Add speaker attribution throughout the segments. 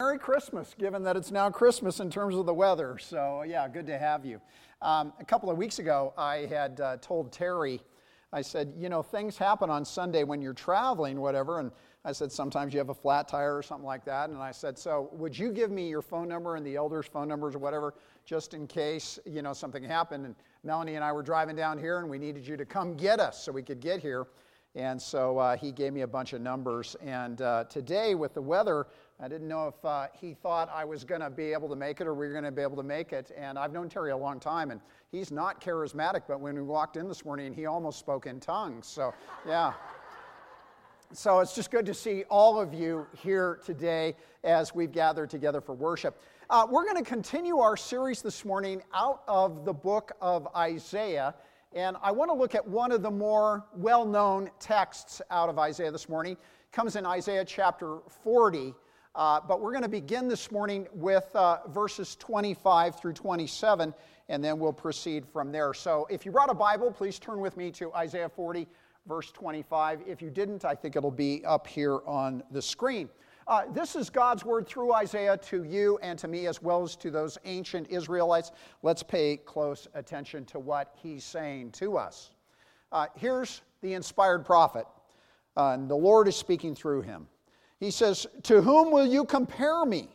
Speaker 1: Merry Christmas, given that it's now Christmas in terms of the weather. So, yeah, good to have you. A couple of weeks ago, I had told Terry, I said, things happen on Sunday when you're traveling, whatever. And I said, sometimes you have a flat tire or something like that. And I said, so would you give me your phone number and the elders' phone numbers or whatever, just in case, something happened. And Melanie and I were driving down here, and we needed you to come get us so we could get here. And so he gave me a bunch of numbers. And today, with the weather, I didn't know if he thought I was going to be able to make it or we were going to be able to make it. And I've known Terry a long time, and he's not charismatic, but when we walked in this morning, he almost spoke in tongues. So, yeah. So it's just good to see all of you here today as we've gathered together for worship. We're going to continue our series this morning out of the book of Isaiah. And I want to look at one of the more well-known texts out of Isaiah this morning. It comes in Isaiah chapter 40. But we're going to begin this morning with verses 25 through 27, and then we'll proceed from there. So if you brought a Bible, please turn with me to Isaiah 40, verse 25. If you didn't, I think it'll be up here on the screen. This is God's word through Isaiah to you and to me, as well as to those ancient Israelites. Let's pay close attention to what he's saying to us. Here's the inspired prophet, and the Lord is speaking through him. He says, "To whom will you compare me?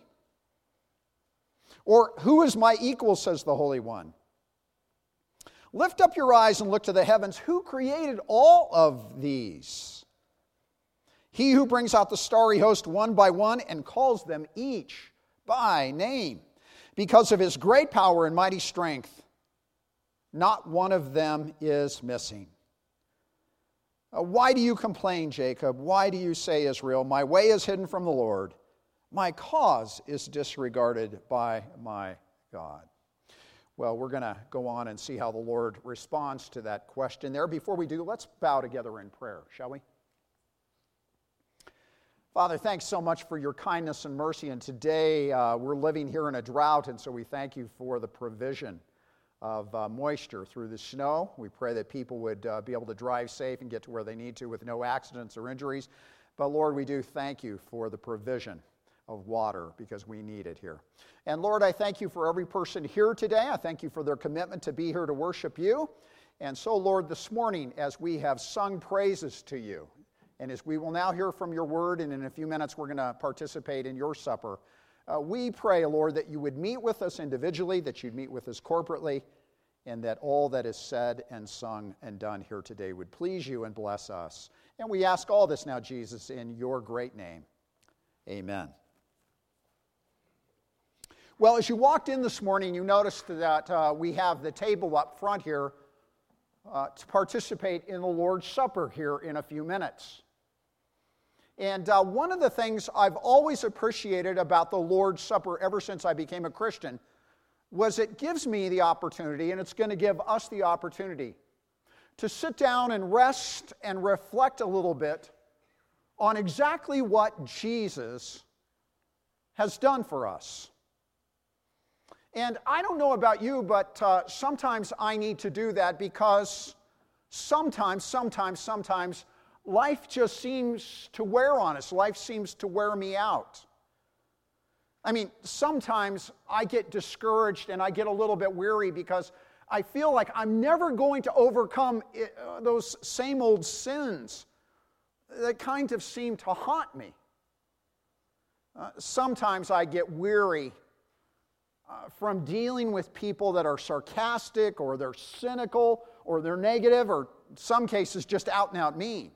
Speaker 1: Or who is my equal, says the Holy One? Lift up your eyes and look to the heavens. Who created all of these? He who brings out the starry host one by one and calls them each by name. Because of his great power and mighty strength, not one of them is missing. Why do you complain, Jacob? Why do you say, Israel, my way is hidden from the Lord? My cause is disregarded by my God." Well, we're going to go on and see how the Lord responds to that question there. Before we do, let's bow together in prayer, shall we? Father, thanks so much for your kindness and mercy. And today we're living here in a drought, and so we thank you for the provision of moisture through the snow. We pray that people would be able to drive safe and get to where they need to with no accidents or injuries. But Lord, we do thank you for the provision of water because we need it here. And Lord, I thank you for every person here today. I thank you for their commitment to be here to worship you. And so, Lord, this morning, as we have sung praises to you, and as we will now hear from your word, and in a few minutes we're going to participate in your supper, we pray, Lord, that you would meet with us individually, that you'd meet with us corporately, and that all that is said and sung and done here today would please you and bless us. And we ask all this now, Jesus, in your great name. Amen. Well, as you walked in this morning, you noticed that we have the table up front here to participate in the Lord's Supper here in a few minutes. And one of the things I've always appreciated about the Lord's Supper ever since I became a Christian was it gives me the opportunity, and it's going to give us the opportunity, to sit down and rest and reflect a little bit on exactly what Jesus has done for us. And I don't know about you, but sometimes I need to do that because sometimes life just seems to wear on us. Life seems to wear me out. I mean, sometimes I get discouraged and I get a little bit weary because I feel like I'm never going to overcome those same old sins that kind of seem to haunt me. Sometimes I get weary from dealing with people that are sarcastic or they're cynical or they're negative or in some cases just out and out mean.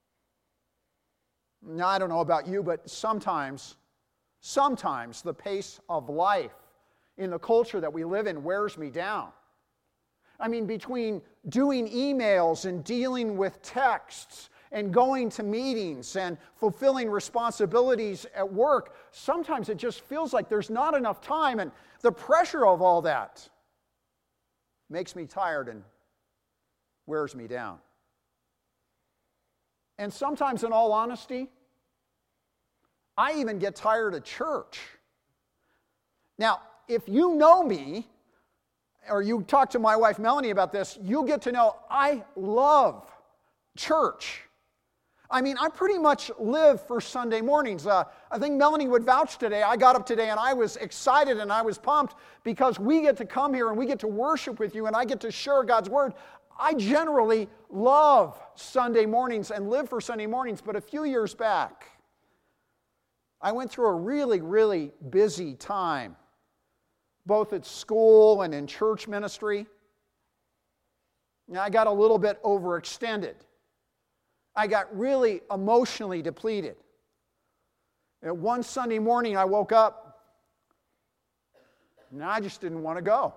Speaker 1: Now, I don't know about you, but sometimes the pace of life in the culture that we live in wears me down. I mean, between doing emails and dealing with texts and going to meetings and fulfilling responsibilities at work, sometimes it just feels like there's not enough time, and the pressure of all that makes me tired and wears me down. And sometimes, in all honesty, I even get tired of church. Now, if you know me, or you talk to my wife Melanie about this, you'll get to know I love church. I mean, I pretty much live for Sunday mornings. I think Melanie would vouch today. I got up today and I was excited and I was pumped because we get to come here and we get to worship with you and I get to share God's Word. I generally love Sunday mornings and live for Sunday mornings, but a few years back, I went through a really, really busy time, both at school and in church ministry. And I got a little bit overextended. I got really emotionally depleted. And one Sunday morning I woke up and I just didn't want to go.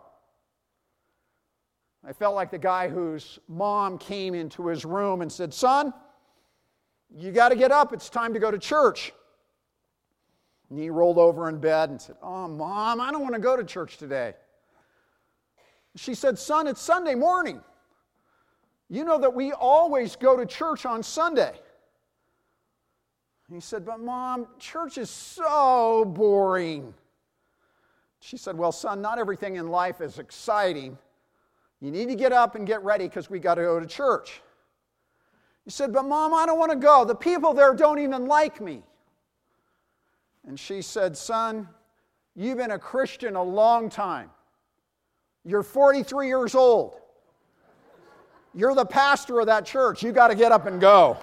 Speaker 1: I felt like the guy whose mom came into his room and said, "Son, you got to get up. It's time to go to church." And he rolled over in bed and said, "Oh, Mom, I don't want to go to church today." She said, "Son, it's Sunday morning. You know that we always go to church on Sunday." He said, "But Mom, church is so boring." She said, "Well, son, not everything in life is exciting. You need to get up and get ready because we got to go to church." He said, "But Mom, I don't want to go. The people there don't even like me." And she said, "Son, you've been a Christian a long time. You're 43 years old. You're the pastor of that church. You got to get up and go."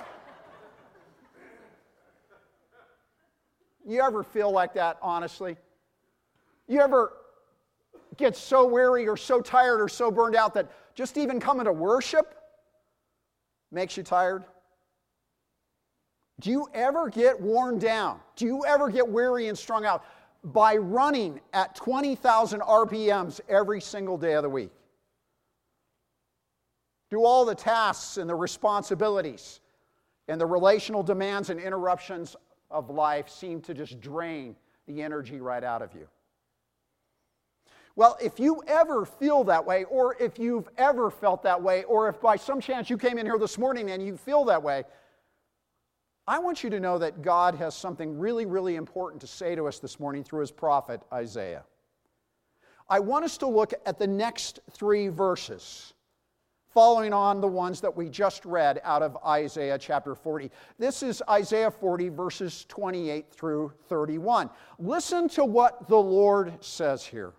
Speaker 1: You ever feel like that, honestly? You ever get so weary or so tired or so burned out that just even coming to worship makes you tired? Do you ever get worn down? Do you ever get weary and strung out by running at 20,000 RPMs every single day of the week? Do all the tasks and the responsibilities and the relational demands and interruptions of life seem to just drain the energy right out of you? Well, if you ever feel that way, or if you've ever felt that way, or if by some chance you came in here this morning and you feel that way, I want you to know that God has something really, really important to say to us this morning through His prophet Isaiah. I want us to look at the next 3 verses, following on the ones that we just read out of Isaiah chapter 40. This is Isaiah 40, verses 28 through 31. Listen to what the Lord says here.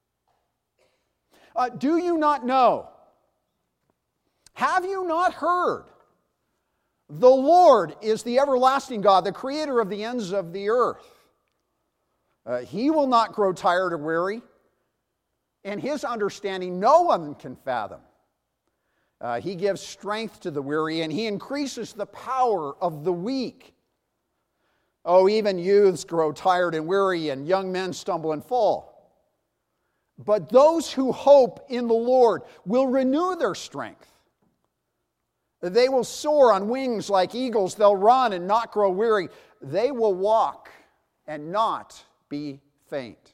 Speaker 1: Do you not know? Have you not heard? The Lord is the everlasting God, the creator of the ends of the earth. He will not grow tired or weary, and His understanding no one can fathom. He gives strength to the weary, and He increases the power of the weak. Oh, even youths grow tired and weary, and young men stumble and fall. But those who hope in the Lord will renew their strength. They will soar on wings like eagles. They'll run and not grow weary. They will walk and not be faint.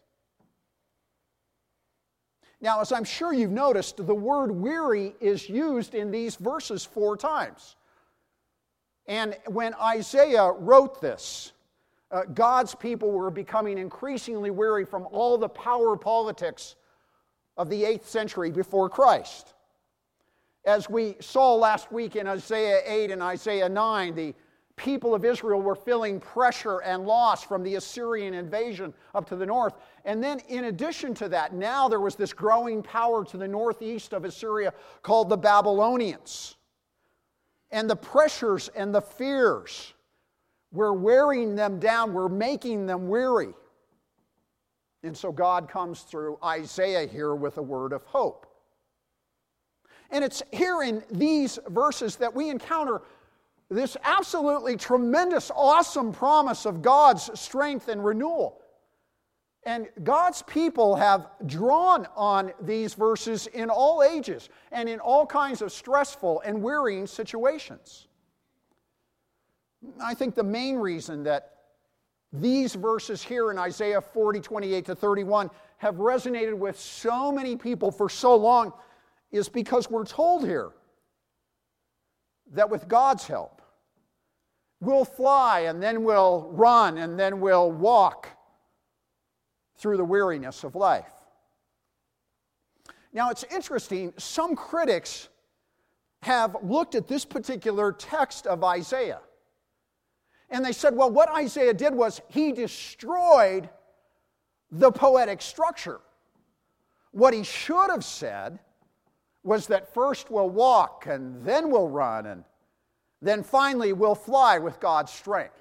Speaker 1: Now, as I'm sure you've noticed, the word weary is used in these verses 4 times. And when Isaiah wrote this, God's people were becoming increasingly weary from all the power politics of the 8th century before Christ. As we saw last week in Isaiah 8 and Isaiah 9, the people of Israel were feeling pressure and loss from the Assyrian invasion up to the north. And then in addition to that, now there was this growing power to the northeast of Assyria called the Babylonians. And the pressures and the fears were wearing them down, were making them weary. And so God comes through Isaiah here with a word of hope. And it's here in these verses that we encounter this absolutely tremendous, awesome promise of God's strength and renewal. And God's people have drawn on these verses in all ages and in all kinds of stressful and wearying situations. I think the main reason that these verses here in Isaiah 40, 28 to 31 have resonated with so many people for so long is because we're told here that with God's help, we'll fly and then we'll run and then we'll walk through the weariness of life. Now it's interesting, some critics have looked at this particular text of Isaiah And they said, well, what Isaiah did was he destroyed the poetic structure. What he should have said was that first we'll walk and then we'll run and then finally we'll fly with God's strength.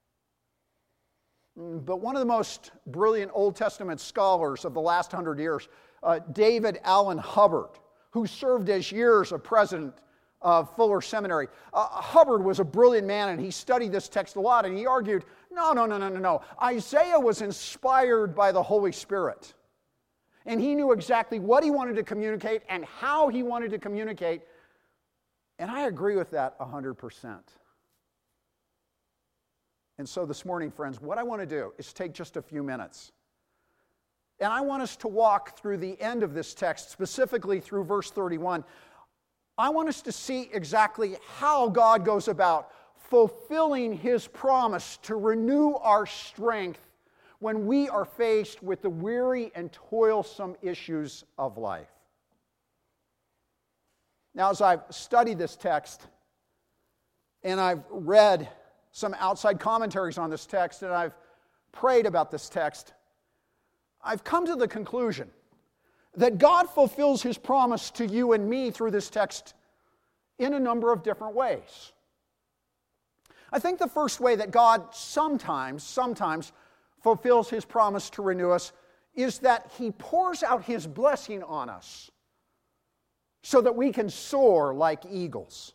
Speaker 1: But one of the most brilliant Old Testament scholars of the last 100 years, David Allen Hubbard, who served as years as president of Fuller Seminary. Hubbard was a brilliant man, and he studied this text a lot, and he argued, no. Isaiah was inspired by the Holy Spirit. And he knew exactly what he wanted to communicate and how he wanted to communicate. And I agree with that 100%. And so this morning, friends, what I want to do is take just a few minutes. And I want us to walk through the end of this text, specifically through verse 31. I want us to see exactly how God goes about fulfilling His promise to renew our strength when we are faced with the weary and toilsome issues of life. Now, as I've studied this text, and I've read some outside commentaries on this text, and I've prayed about this text, I've come to the conclusion that God fulfills His promise to you and me through this text in a number of different ways. I think the first way that God sometimes fulfills His promise to renew us is that He pours out His blessing on us so that we can soar like eagles.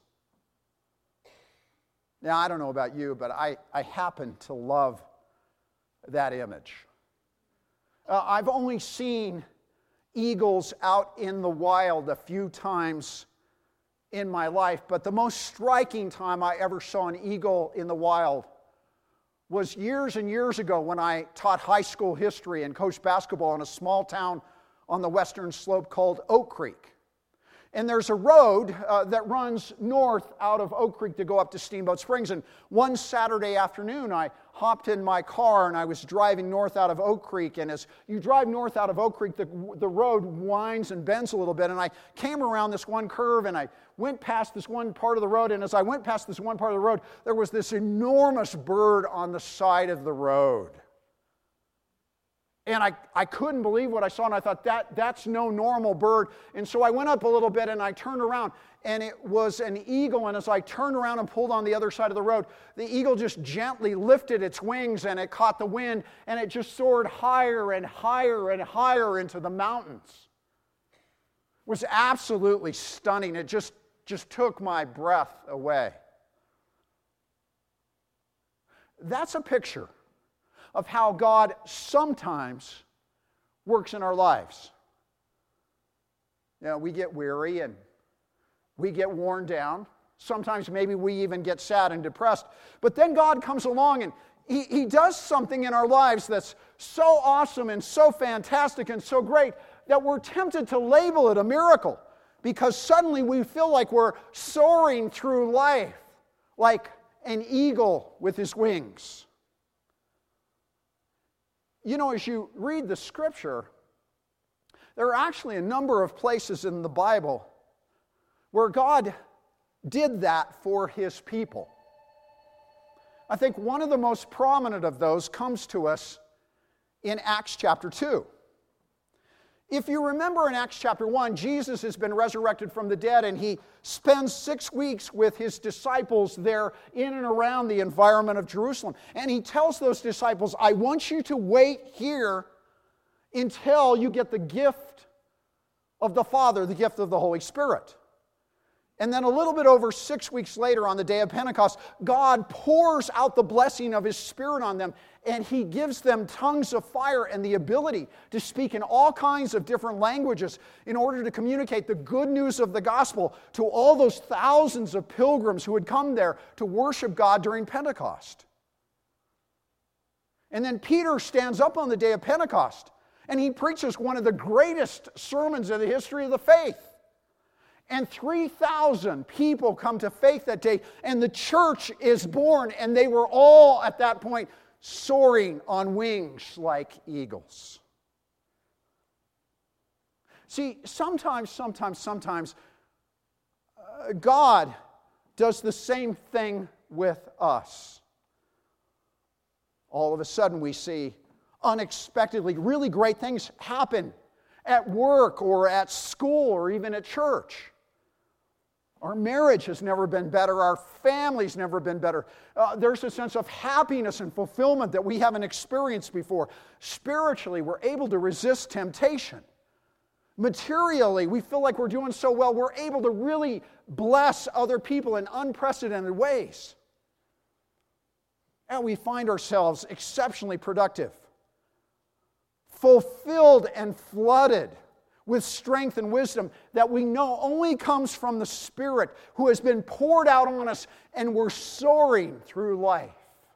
Speaker 1: Now, I don't know about you, but I happen to love that image. I've only seen eagles out in the wild a few times in my life, but the most striking time I ever saw an eagle in the wild was years and years ago when I taught high school history and coached basketball in a small town on the western slope called Oak Creek. And there's a road that runs north out of Oak Creek to go up to Steamboat Springs. And one Saturday afternoon, I hopped in my car and I was driving north out of Oak Creek. And as you drive north out of Oak Creek, the road winds and bends a little bit. And I came around this one curve and I went past this one part of the road. And as I went past this one part of the road, there was this enormous bird on the side of the road. And I couldn't believe what I saw, and I thought, that's no normal bird. And so I went up a little bit, and I turned around, and it was an eagle. And as I turned around and pulled on the other side of the road, the eagle just gently lifted its wings, and it caught the wind, and it just soared higher and higher and higher into the mountains. It was absolutely stunning. It just took my breath away. That's a picture of how God sometimes works in our lives. You know, we get weary and we get worn down. Sometimes maybe we even get sad and depressed. But then God comes along and He does something in our lives that's so awesome and so fantastic and so great that we're tempted to label it a miracle, because suddenly we feel like we're soaring through life like an eagle with his wings. You know, as you read the Scripture, there are actually a number of places in the Bible where God did that for His people. I think one of the most prominent of those comes to us in Acts chapter 2. If you remember in Acts chapter 1, Jesus has been resurrected from the dead, and He spends 6 weeks with His disciples there in and around the environment of Jerusalem. And He tells those disciples, I want you to wait here until you get the gift of the Father, the gift of the Holy Spirit. And then a little bit over 6 weeks later, on the day of Pentecost, God pours out the blessing of His Spirit on them, and He gives them tongues of fire and the ability to speak in all kinds of different languages in order to communicate the good news of the gospel to all those thousands of pilgrims who had come there to worship God during Pentecost. And then Peter stands up on the day of Pentecost, and he preaches one of the greatest sermons in the history of the faith. And 3,000 people come to faith that day, and the church is born, and they were all at that point soaring on wings like eagles. See, sometimes God does the same thing with us. all of a sudden we see unexpectedly really great things happen at work or at school or even at church. Our marriage has never been better. Our family's never been better. There's a sense of happiness and fulfillment that we haven't experienced before. Spiritually, we're able to resist temptation. Materially, we feel like we're doing so well, we're able to really bless other people in unprecedented ways. And we find ourselves exceptionally productive, fulfilled and flooded with strength and wisdom that we know only comes from the Spirit who has been poured out on us, and we're soaring through life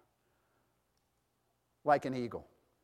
Speaker 1: like an eagle.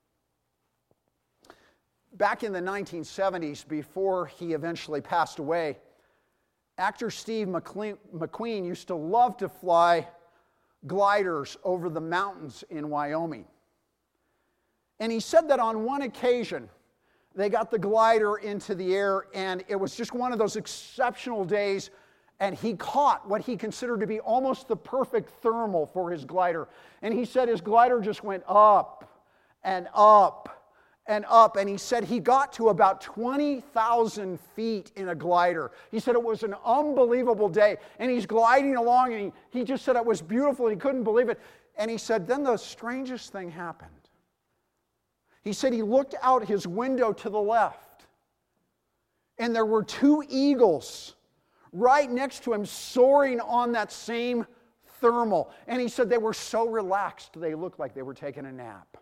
Speaker 1: Back in the 1970s, before he eventually passed away, actor Steve McQueen used to love to fly gliders over the mountains in Wyoming. And he said that on one occasion, they got the glider into the air, and it was just one of those exceptional days, and he caught what he considered to be almost the perfect thermal for his glider. And he said his glider just went up and up and up, and he said he got to about 20,000 feet in a glider. He said it was an unbelievable day, and he's gliding along, and he just said it was beautiful, and he couldn't believe it. And he said, then the strangest thing happened. He said he looked out his window to the left, and there were two eagles right next to him soaring on that same thermal. And he said they were so relaxed, they looked like they were taking a nap.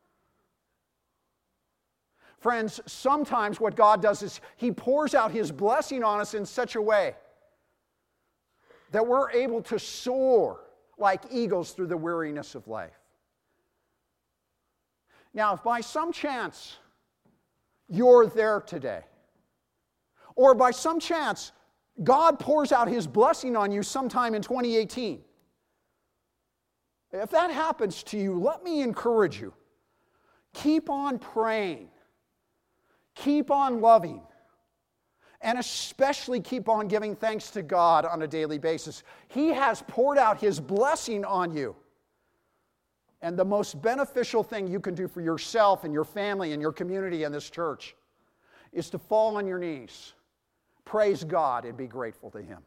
Speaker 1: Friends, sometimes what God does is He pours out His blessing on us in such a way that we're able to soar like eagles through the weariness of life. Now, if by some chance you're there today, or by some chance God pours out His blessing on you sometime in 2018, if that happens to you, let me encourage you. Keep on praying. Keep on loving, and especially keep on giving thanks to God on a daily basis. He has poured out His blessing on you. And the most beneficial thing you can do for yourself and your family and your community and this church is to fall on your knees, praise God, and be grateful to Him.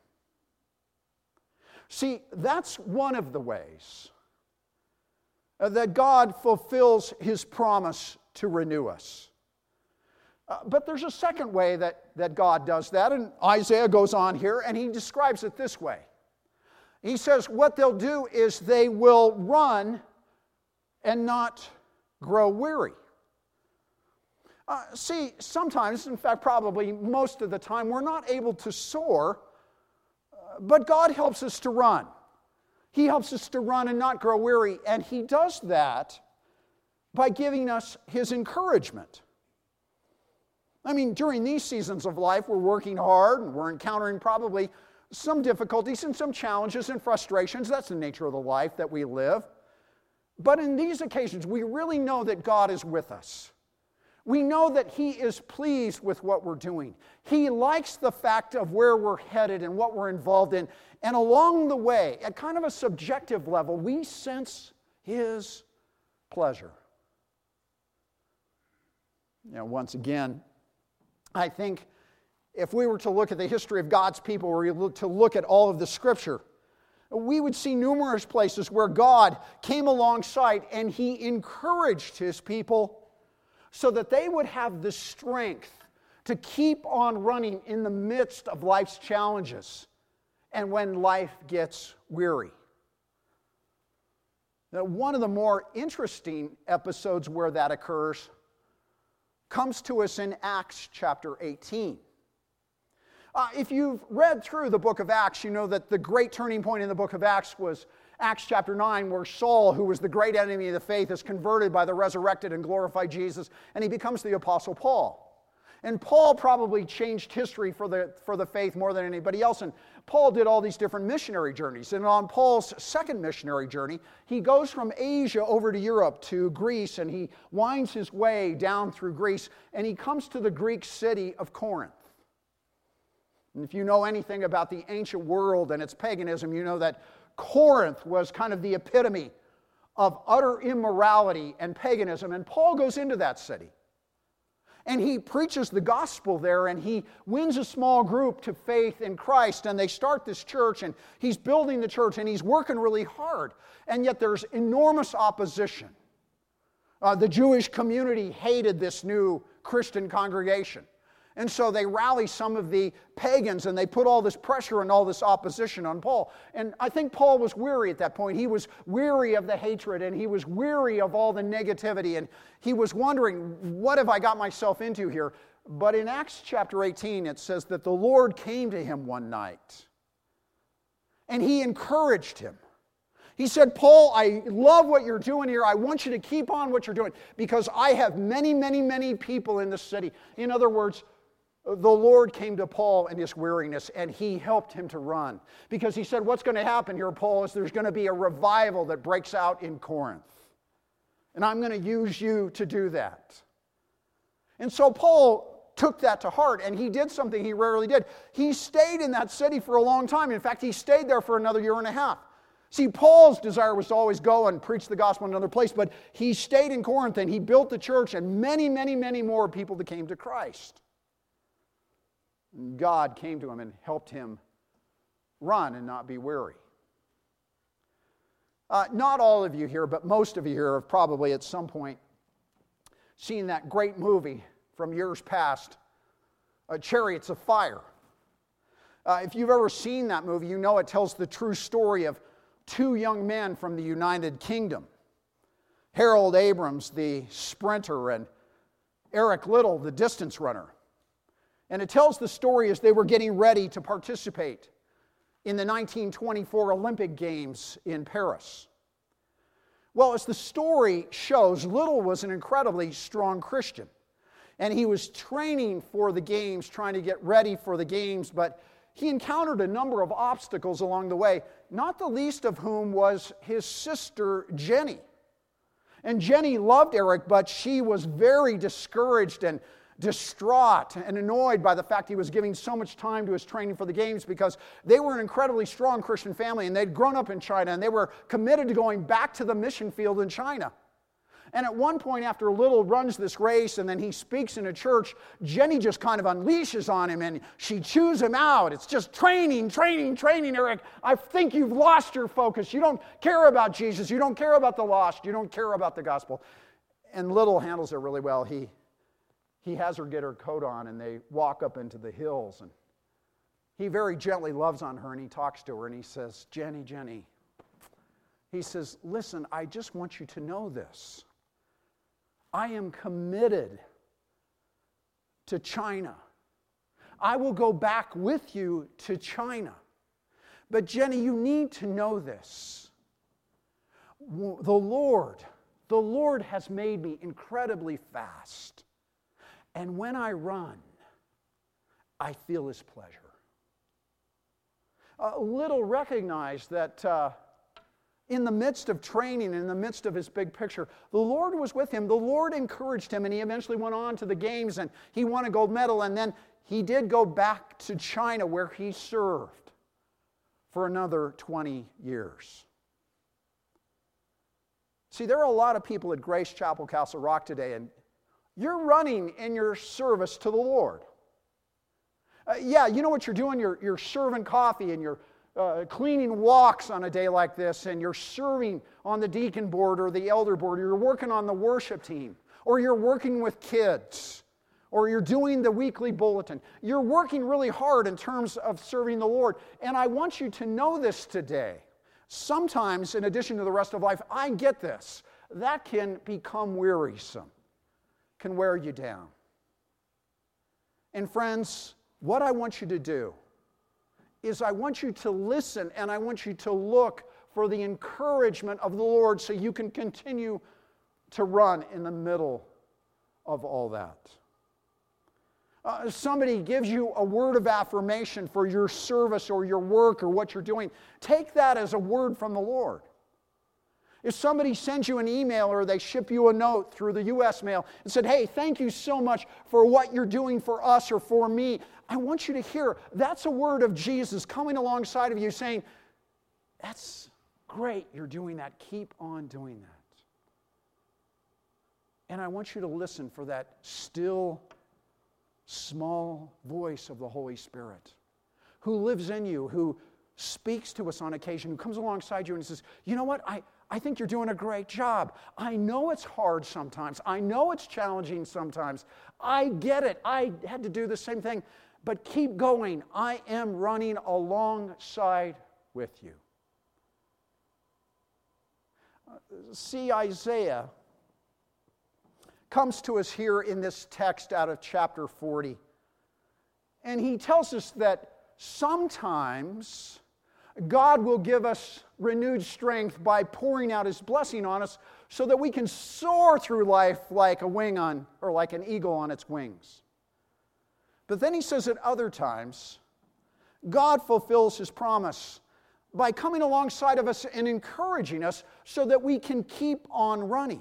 Speaker 1: See, that's one of the ways that God fulfills His promise to renew us. But there's a second way that God does that, and Isaiah goes on here, and he describes it this way. He says what they'll do is they will run and not grow weary. See, sometimes, in fact probably most of the time, we're not able to soar, but God helps us to run. He helps us to run and not grow weary, and He does that by giving us His encouragement. I mean, during these seasons of life, we're working hard and we're encountering probably some difficulties and some challenges and frustrations. That's the nature of the life that we live. But in these occasions, we really know that God is with us. We know that He is pleased with what we're doing. He likes the fact of where we're headed and what we're involved in. And along the way, at kind of a subjective level, we sense His pleasure. You know, once again, I think if we were to look at the history of God's people, or to look at all of the Scripture, we would see numerous places where God came alongside and He encouraged His people so that they would have the strength to keep on running in the midst of life's challenges and when life gets weary. Now, one of the more interesting episodes where that occurs comes to us in Acts chapter 18. If you've read through the book of Acts, you know that the great turning point in the book of Acts was Acts chapter 9, where Saul, who was the great enemy of the faith, is converted by the resurrected and glorified Jesus, and he becomes the Apostle Paul. And Paul probably changed history for the faith more than anybody else. And Paul did all these different missionary journeys. And on Paul's second missionary journey, he goes from Asia over to Europe to Greece, and he winds his way down through Greece, and he comes to the Greek city of Corinth. And if you know anything about the ancient world and its paganism, you know that Corinth was kind of the epitome of utter immorality and paganism. And Paul goes into that city. And he preaches the gospel there, and he wins a small group to faith in Christ, and they start this church, and he's building the church, and he's working really hard. And yet there's enormous opposition. The Jewish community hated this new Christian congregation. And so they rally some of the pagans, and they put all this pressure and all this opposition on Paul. And I think Paul was weary at that point. He was weary of the hatred, and he was weary of all the negativity, and he was wondering, what have I got myself into here? But in Acts chapter 18, it says that the Lord came to him one night, and he encouraged him. He said, Paul, I love what you're doing here. I want you to keep on what you're doing because I have many, many, many people in the city. In other words, the Lord came to Paul in his weariness, and he helped him to run. Because he said, what's going to happen here, Paul, is there's going to be a revival that breaks out in Corinth. And I'm going to use you to do that. And so Paul took that to heart, and he did something he rarely did. He stayed in that city for a long time. In fact, he stayed there for another year and a half. See, Paul's desire was to always go and preach the gospel in another place, but he stayed in Corinth, and he built the church, and many, many, many more people that came to Christ. God came to him and helped him run and not be weary. Not all of you here, but most of you here have probably at some point seen that great movie from years past, Chariots of Fire. If you've ever seen that movie, you know it tells the true story of two young men from the United Kingdom. Harold Abrams, the sprinter, and Eric Liddell, the distance runner. And it tells the story as they were getting ready to participate in the 1924 Olympic Games in Paris. Well, as the story shows, Liddell was an incredibly strong Christian. And he was training for the games, trying to get ready for the games, but he encountered a number of obstacles along the way, not the least of whom was his sister, Jenny. And Jenny loved Eric, but she was very discouraged and distraught and annoyed by the fact he was giving so much time to his training for the games because they were an incredibly strong Christian family and they'd grown up in China and they were committed to going back to the mission field in China. And at one point after Liddell runs this race and then he speaks in a church, Jenny just kind of unleashes on him and she chews him out. It's just training, Eric. I think you've lost your focus. You don't care about Jesus. You don't care about the lost. You don't care about the gospel. And Liddell handles it really well. He has her get her coat on and they walk up into the hills and he very gently loves on her and he talks to her and he says, Jenny. He says, listen, I just want you to know this. I am committed to China. I will go back with you to China. But Jenny, you need to know this. The Lord has made me incredibly fast. And when I run, I feel His pleasure. Liddell recognized that in the midst of training, in the midst of his big picture, the Lord was with him. The Lord encouraged him, and he eventually went on to the games, and he won a gold medal, and then he did go back to China where he served for another 20 years. See, there are a lot of people at Grace Chapel Castle Rock today, and you're running in your service to the Lord. Yeah, you know what you're doing? You're serving coffee and you're cleaning walks on a day like this, and you're serving on the deacon board or the elder board, or you're working on the worship team, or you're working with kids, or you're doing the weekly bulletin. You're working really hard in terms of serving the Lord. And I want you to know this today. Sometimes, in addition to the rest of life, I get this. That can become wearisome, can wear you down. And friends, what I want you to do is I want you to listen and I want you to look for the encouragement of the Lord so you can continue to run in the middle of all that. Somebody gives you a word of affirmation for your service or your work or what you're doing. Take that as a word from the Lord. If somebody sends you an email or they ship you a note through the U.S. mail and said, hey, thank you so much for what you're doing for us or for me, I want you to hear that's a word of Jesus coming alongside of you saying, that's great you're doing that. Keep on doing that. And I want you to listen for that still, small voice of the Holy Spirit who lives in you, who speaks to us on occasion, who comes alongside you and says, you know what, I think you're doing a great job. I know it's hard sometimes. I know it's challenging sometimes. I get it. I had to do the same thing. But keep going. I am running alongside with you. See, Isaiah comes to us here in this text out of chapter 40. And he tells us that sometimes God will give us renewed strength by pouring out His blessing on us so that we can soar through life like like an eagle on its wings. But then he says at other times, God fulfills His promise by coming alongside of us and encouraging us so that we can keep on running.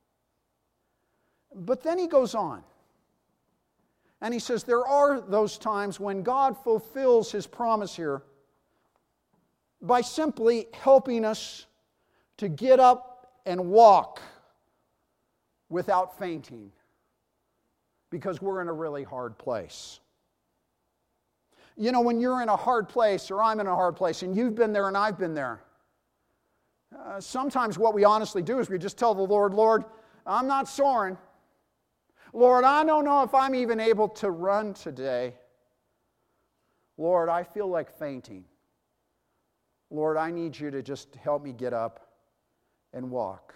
Speaker 1: But then he goes on, and he says there are those times when God fulfills His promise here by simply helping us to get up and walk without fainting because we're in a really hard place. You know, when you're in a hard place, or I'm in a hard place, and you've been there and I've been there, sometimes what we honestly do is we just tell the Lord, Lord, I'm not soaring. Lord, I don't know if I'm even able to run today. Lord, I feel like fainting. Lord, I need you to just help me get up and walk.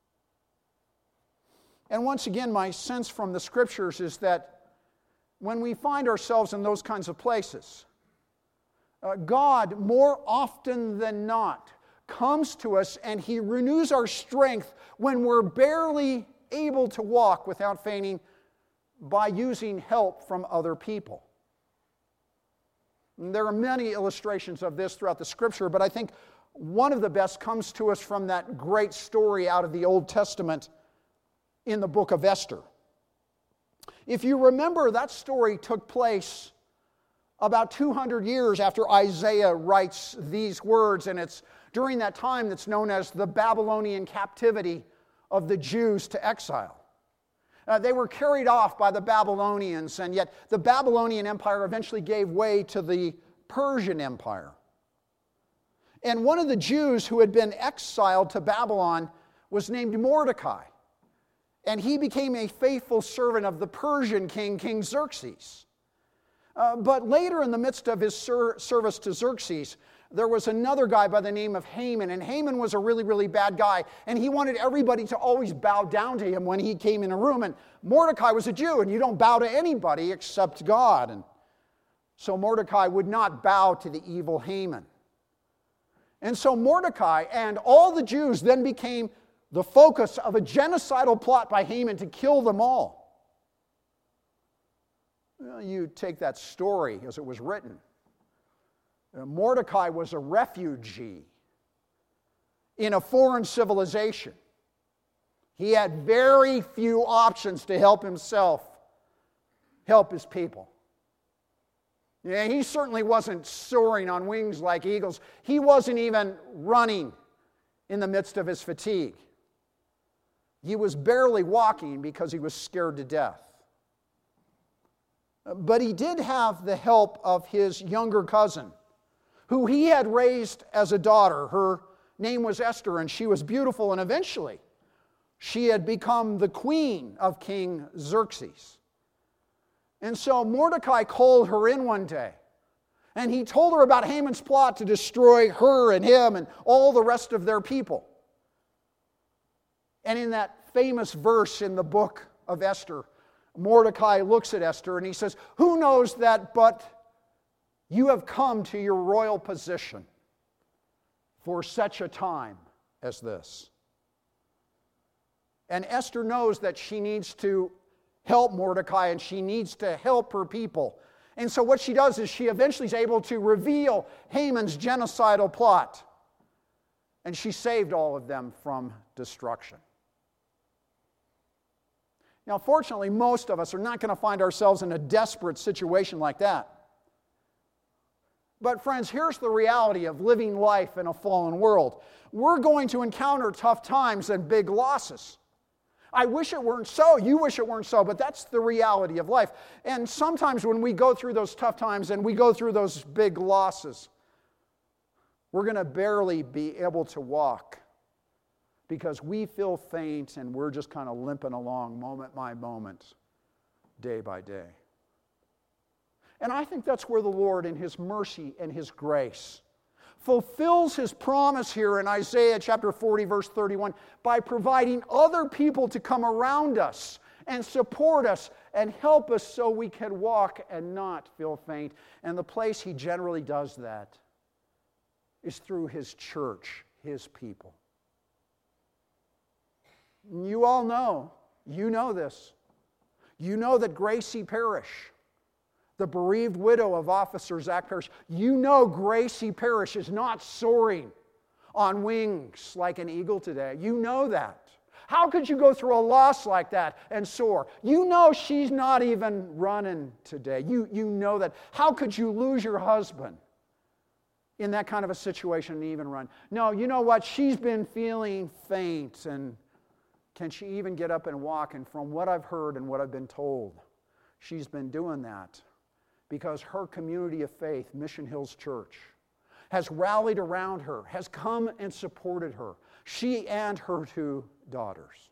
Speaker 1: And once again, my sense from the Scriptures is that when we find ourselves in those kinds of places, God, more often than not, comes to us and He renews our strength when we're barely able to walk without fainting by using help from other people. And there are many illustrations of this throughout the Scripture, but I think one of the best comes to us from that great story out of the Old Testament in the book of Esther. If you remember, that story took place about 200 years after Isaiah writes these words, and it's during that time that's known as the Babylonian captivity of the Jews to exile. They were carried off by the Babylonians, and yet the Babylonian Empire eventually gave way to the Persian Empire. And one of the Jews who had been exiled to Babylon was named Mordecai. And he became a faithful servant of the Persian king, King Xerxes. But later, in the midst of his service to Xerxes, there was another guy by the name of Haman, and Haman was a really, really bad guy, and he wanted everybody to always bow down to him when he came in a room, and Mordecai was a Jew, and you don't bow to anybody except God, and so Mordecai would not bow to the evil Haman. And so Mordecai and all the Jews then became the focus of a genocidal plot by Haman to kill them all. Well, you take that story as it was written. Mordecai was a refugee in a foreign civilization. He had very few options to help himself, help his people. Yeah, he certainly wasn't soaring on wings like eagles. He wasn't even running in the midst of his fatigue. He was barely walking because he was scared to death. But he did have the help of his younger cousin, who he had raised as a daughter. Her name was Esther, and she was beautiful, and eventually she had become the queen of King Xerxes. And so Mordecai called her in one day, and he told her about Haman's plot to destroy her and him and all the rest of their people. And in that famous verse in the book of Esther, Mordecai looks at Esther and he says, "Who knows that but you have come to your royal position for such a time as this?" And Esther knows that she needs to help Mordecai and she needs to help her people. And so what she does is she eventually is able to reveal Haman's genocidal plot. And she saved all of them from destruction. Now, fortunately, most of us are not going to find ourselves in a desperate situation like that. But friends, here's the reality of living life in a fallen world. We're going to encounter tough times and big losses. I wish it weren't so. You wish it weren't so, but that's the reality of life. And sometimes when we go through those tough times and we go through those big losses, we're going to barely be able to walk because we feel faint and we're just kind of limping along moment by moment, day by day. And I think that's where the Lord, in His mercy and His grace, fulfills His promise here in Isaiah chapter 40, verse 31, by providing other people to come around us and support us and help us so we can walk and not feel faint. And the place He generally does that is through His church, His people. You all know, you know this. You know that Gracie Parrish, the bereaved widow of Officer Zach Parrish, you know Gracie Parrish is not soaring on wings like an eagle today. You know that. How could you go through a loss like that and soar? You know she's not even running today. You know that. How could you lose your husband in that kind of a situation and even run? No, you know what? She's been feeling faint, and can she even get up and walk? And from what I've heard and what I've been told, she's been doing that because her community of faith, Mission Hills Church, has rallied around her, has come and supported her, she and her 2 daughters.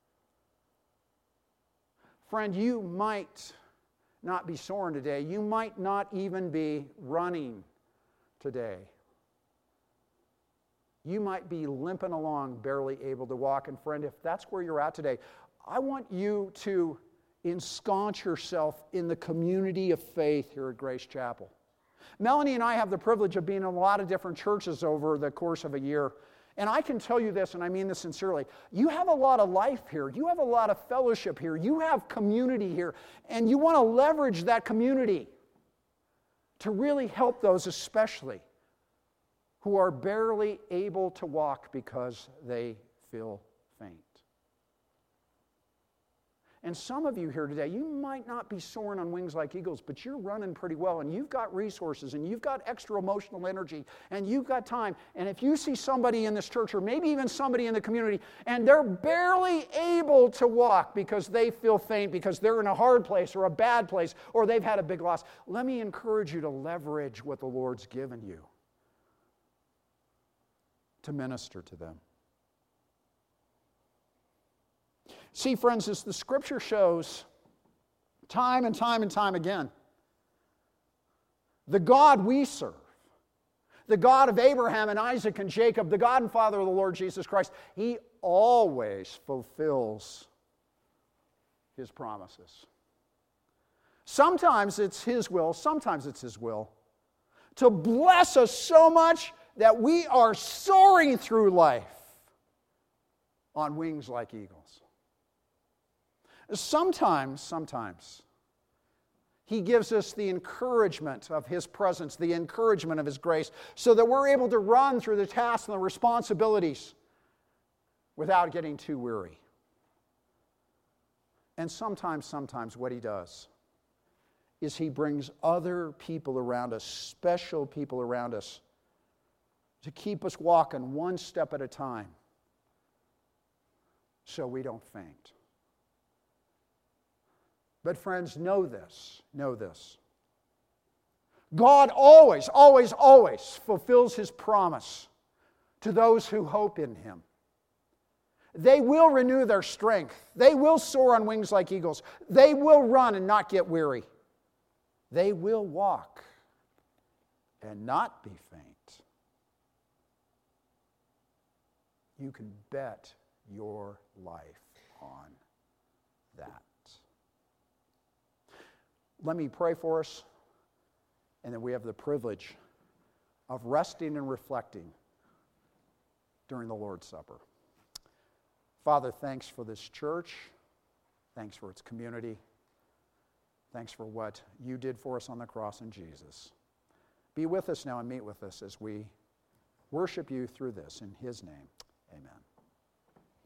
Speaker 1: Friend, you might not be soaring today. You might not even be running today. You might be limping along, barely able to walk. And friend, if that's where you're at today, I want you to ensconce yourself in the community of faith here at Grace Chapel. Melanie and I have the privilege of being in a lot of different churches over the course of a year. And I can tell you this, and I mean this sincerely, you have a lot of life here. You have a lot of fellowship here. You have community here. And you want to leverage that community to really help those especially who are barely able to walk because they feel faint. And some of you here today, you might not be soaring on wings like eagles, but you're running pretty well, and you've got resources, and you've got extra emotional energy, and you've got time. And if you see somebody in this church, or maybe even somebody in the community, and they're barely able to walk because they feel faint, because they're in a hard place or a bad place, or they've had a big loss, let me encourage you to leverage what the Lord's given you to minister to them. See, friends, as the Scripture shows time and time and time again, the God we serve, the God of Abraham and Isaac and Jacob, the God and Father of the Lord Jesus Christ, He always fulfills His promises. Sometimes it's His will, sometimes it's His will to bless us so much that we are soaring through life on wings like eagles. Sometimes, He gives us the encouragement of His presence, the encouragement of His grace, so that we're able to run through the tasks and the responsibilities without getting too weary. And sometimes what He does is He brings other people around us, special people around us, to keep us walking one step at a time so we don't faint. But friends, know this. God always fulfills His promise to those who hope in Him. They will renew their strength. They will soar on wings like eagles. They will run and not get weary. They will walk and not be faint. You can bet your life on that. Let me pray for us, and then we have the privilege of resting and reflecting during the Lord's Supper. Father, thanks for this church. Thanks for its community. Thanks for what You did for us on the cross in Jesus. Be with us now and meet with us as we worship You through this. In His name, amen.